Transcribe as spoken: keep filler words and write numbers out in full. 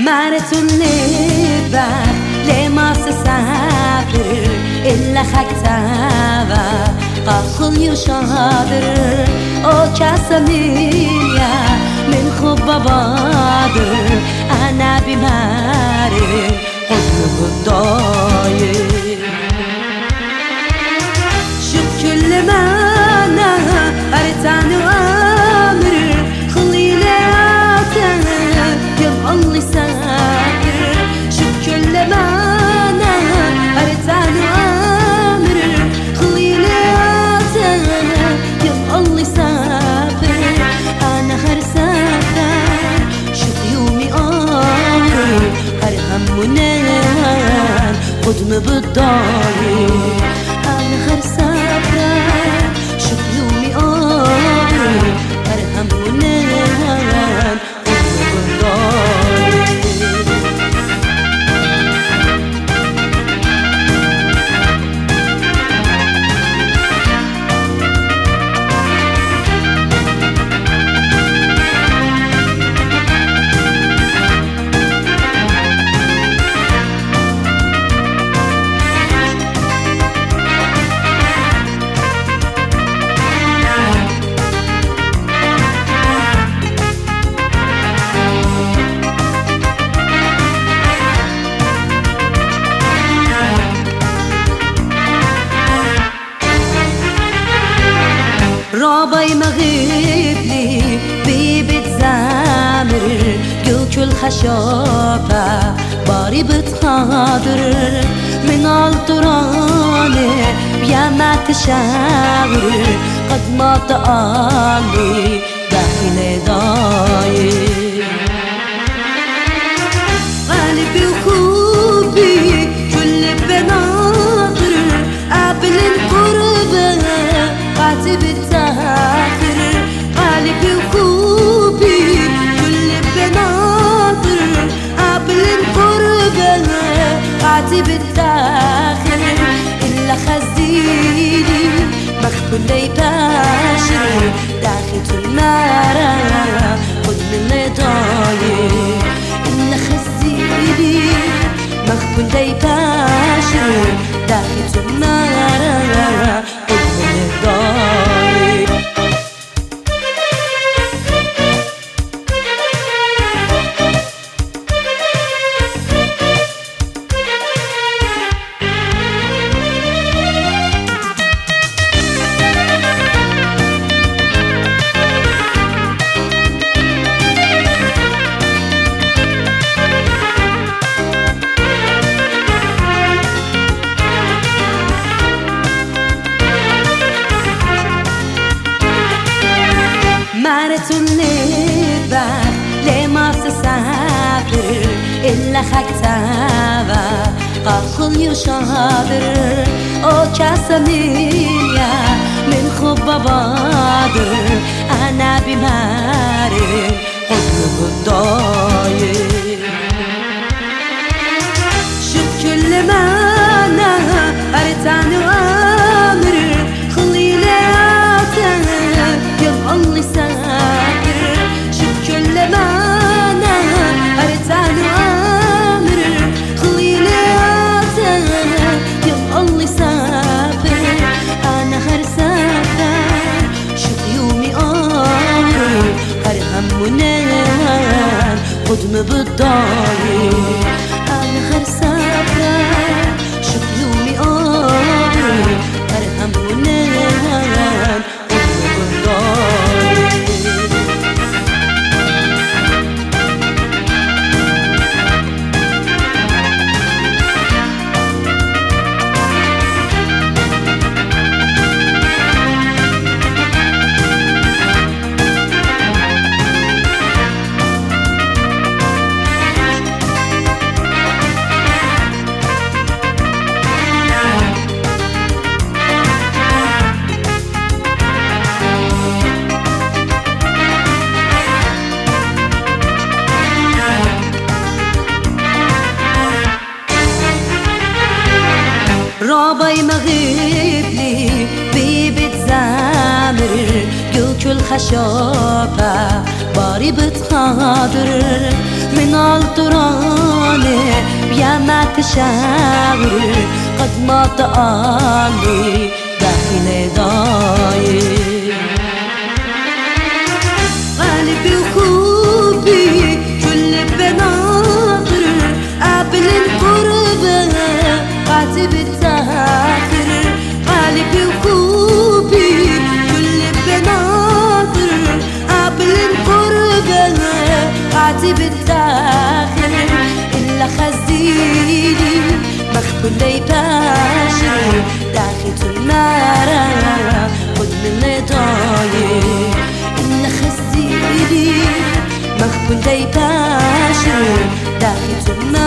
مرتون لبر لما سافر إلا خكتاوا قاخل يشادر أو كاسمية من خب بادر أنا بماري قلب الضاير شوف كل ما أنا أرتان وأمر خليلاتنا يا الله سافر شوف كل ما أنا أرتان وأمر خليلاتنا يا الله سافر أنا هرسافر شوف يومي أمر هرهم منان قدم بالضاير أنا هرسافر شوف يومي أمر هرهم منان قدم بالضاير رابي مغيبلي بيبت زامر جوك الخشافة باري بتخاضر من الطراني بيا ما تشاور قد ما تقالي داخل ضاير قلبي وخوبي كل بناطر قبل القرب قاتب التاخر قلبي وخوبي كل بناطر قبل القرب قاتب التاخر إلا خزيلي مخبل لي باشر داخل النار خد من اللي ضاير إلا خزيلي مخبل لي باشر داخل النار خد من اللي ضاير مرتون لبر لما سافر إلا خكتاوا قاخل يشادر أو كاسمية من خب بادر أنا بماري قلب الضاير شوف كل ما أنا أرتان وأمر خليلاتنا يا الله سافر شوف كل ما أنا أرتان وأمر خليلاتنا يا الله سافر أنا هرسافر شوف يومي أمر هرهم منان قدم بالضاير أنا هرسافر شوف يومي أمر هرهم منان قدم بالضاير رابي مغيبلي بيبت زامر جوك الخشافة باري بتخاضر من نالطراني بيا ما تشاور قد ما تقالي داخلي ضايع قلبي وخوفي كل بناطر قبل القرب قاتب التاخر قلبي وخوفي كل بناطر قبل القرب قاتب التاخر إلا خزيلي مخبول لي باشر داخل النار خد مني ضايع إلا خزيلي مخبول لي باشر داخل النار